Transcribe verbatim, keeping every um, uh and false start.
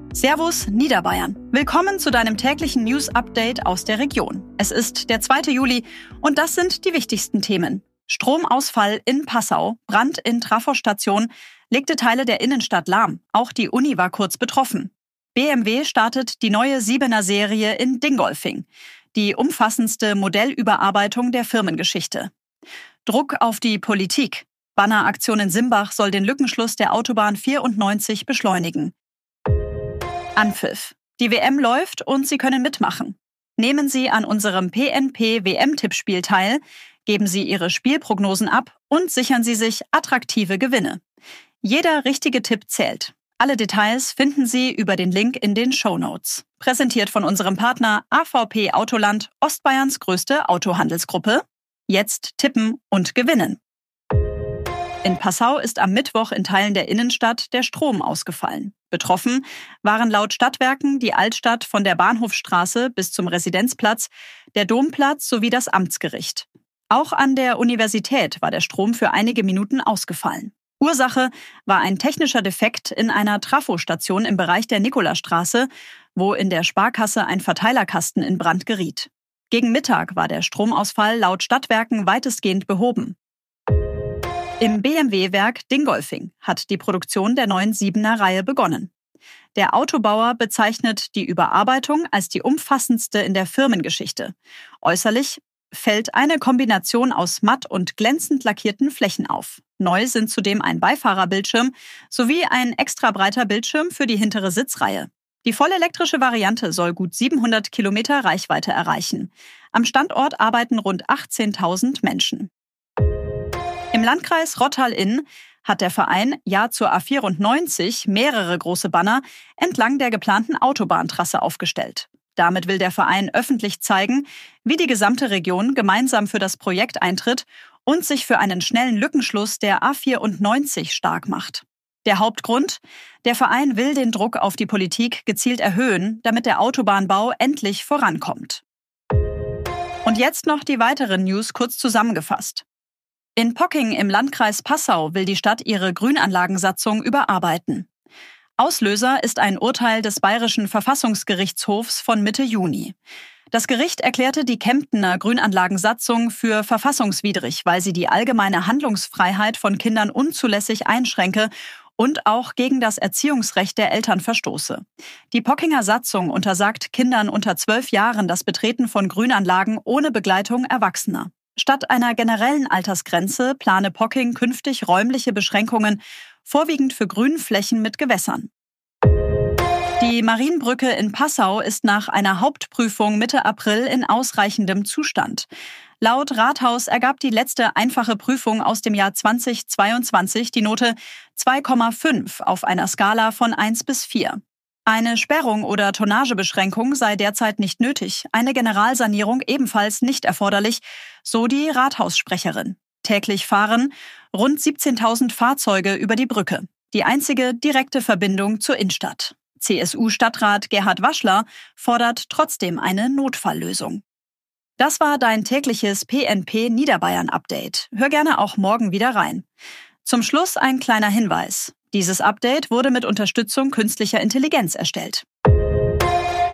Servus Niederbayern. Willkommen zu deinem täglichen News-Update aus der Region. Es ist der zweite Juli und das sind die wichtigsten Themen. Stromausfall in Passau, Brand in Trafostation, legte Teile der Innenstadt lahm. Auch die Uni war kurz betroffen. B M W startet die neue Siebener-Serie in Dingolfing. Die umfassendste Modellüberarbeitung der Firmengeschichte. Druck auf die Politik. Banneraktion in Simbach soll den Lückenschluss der Autobahn vierundneunzig beschleunigen. Anpfiff. Die W M läuft und Sie können mitmachen. Nehmen Sie an unserem P N P-W M-Tippspiel teil, geben Sie Ihre Spielprognosen ab und sichern Sie sich attraktive Gewinne. Jeder richtige Tipp zählt. Alle Details finden Sie über den Link in den Shownotes. Präsentiert von unserem Partner A V P Autoland, Ostbayerns größte Autohandelsgruppe. Jetzt tippen und gewinnen. In Passau ist am Mittwoch in Teilen der Innenstadt der Strom ausgefallen. Betroffen waren laut Stadtwerken die Altstadt von der Bahnhofstraße bis zum Residenzplatz, der Domplatz sowie das Amtsgericht. Auch an der Universität war der Strom für einige Minuten ausgefallen. Ursache war ein technischer Defekt in einer Trafostation im Bereich der Nikolastraße, wo in der Sparkasse ein Verteilerkasten in Brand geriet. Gegen Mittag war der Stromausfall laut Stadtwerken weitestgehend behoben. Im B M W-Werk Dingolfing hat die Produktion der neuen Siebener-Reihe begonnen. Der Autobauer bezeichnet die Überarbeitung als die umfassendste in der Firmengeschichte. Äußerlich fällt eine Kombination aus matt und glänzend lackierten Flächen auf. Neu sind zudem ein Beifahrerbildschirm sowie ein extra breiter Bildschirm für die hintere Sitzreihe. Die vollelektrische Variante soll gut siebenhundert Kilometer Reichweite erreichen. Am Standort arbeiten rund achtzehntausend Menschen. Im Landkreis Rottal-Inn hat der Verein Ja zur A vierundneunzig mehrere große Banner entlang der geplanten Autobahntrasse aufgestellt. Damit will der Verein öffentlich zeigen, wie die gesamte Region gemeinsam für das Projekt eintritt und sich für einen schnellen Lückenschluss der A vierundneunzig stark macht. Der Hauptgrund? Der Verein will den Druck auf die Politik gezielt erhöhen, damit der Autobahnbau endlich vorankommt. Und jetzt noch die weiteren News kurz zusammengefasst. In Pocking im Landkreis Passau will die Stadt ihre Grünanlagensatzung überarbeiten. Auslöser ist ein Urteil des Bayerischen Verfassungsgerichtshofs von Mitte Juni. Das Gericht erklärte die Kemptener Grünanlagensatzung für verfassungswidrig, weil sie die allgemeine Handlungsfreiheit von Kindern unzulässig einschränke und auch gegen das Erziehungsrecht der Eltern verstoße. Die Pockinger Satzung untersagt Kindern unter zwölf Jahren das Betreten von Grünanlagen ohne Begleitung Erwachsener. Statt einer generellen Altersgrenze plane Pocking künftig räumliche Beschränkungen, vorwiegend für Grünflächen mit Gewässern. Die Marienbrücke in Passau ist nach einer Hauptprüfung Mitte April in ausreichendem Zustand. Laut Rathaus ergab die letzte einfache Prüfung aus dem Jahr zweitausendzweiundzwanzig die Note zwei Komma fünf auf einer Skala von eins bis vier. Eine Sperrung oder Tonnagebeschränkung sei derzeit nicht nötig, eine Generalsanierung ebenfalls nicht erforderlich, so die Rathaussprecherin. Täglich fahren rund siebzehntausend Fahrzeuge über die Brücke, die einzige direkte Verbindung zur Innenstadt. C S U-Stadtrat Gerhard Waschler fordert trotzdem eine Notfalllösung. Das war dein tägliches P N P Niederbayern-Update. Hör gerne auch morgen wieder rein. Zum Schluss ein kleiner Hinweis. Dieses Update wurde mit Unterstützung künstlicher Intelligenz erstellt.